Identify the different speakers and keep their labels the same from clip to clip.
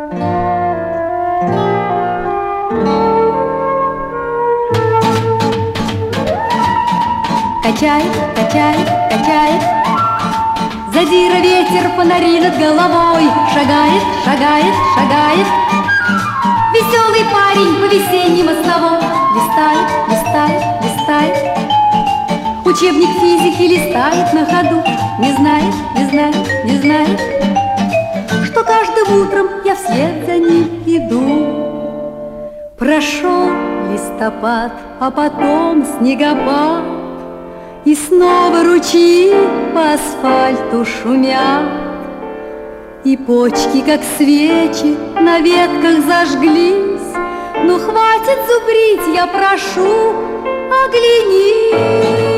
Speaker 1: Качает, качает, качает, задира ветер, фонари над головой. Шагает, шагает, шагает веселый парень по весенней мостовой. Листает, листает, листает учебник физики, листает на ходу. Не знает, не знает, не знает, что каждым утром я вслед за ним иду. Прошел листопад, а потом снегопад, и снова ручьи по асфальту шумят, и почки, как свечи, на ветках зажглись. Ну, хватит зубрить, я прошу, оглянись.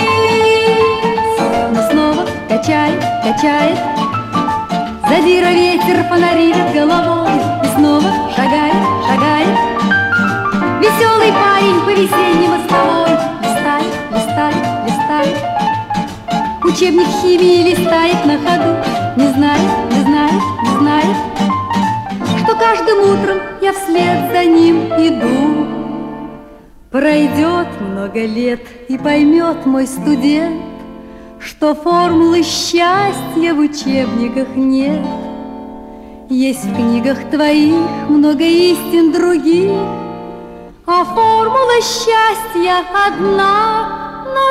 Speaker 1: Но снова качает, качает, задира ветер, фонари над головой. И снова шагает, шагает веселый парень по весенней мостовой. Листает, листает, листает учебник химии, листает на ходу. Не знает, не знает, не знает, что каждым утром я вслед за ним иду. Пройдет много лет, и поймет мой студент, что формулы счастья в учебниках нет. Есть в книгах твоих много истин других, а формула счастья одна на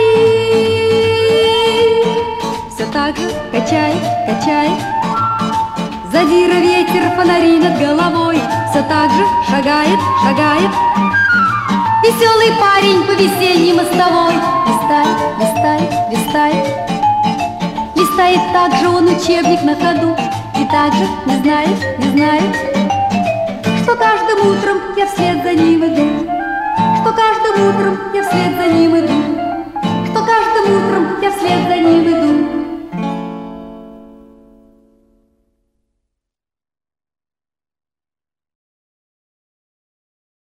Speaker 1: двоих. Все так же качает, качает задира ветер, фонари над головой. Все так же шагает, шагает веселый парень по весенней мостовой. Листает, листает, листает, листает также он учебник на ходу. И также не знает, не знает, что каждым утром я вслед за ним иду. Что каждым утром я вслед за ним иду. Что каждым утром я вслед за ним иду.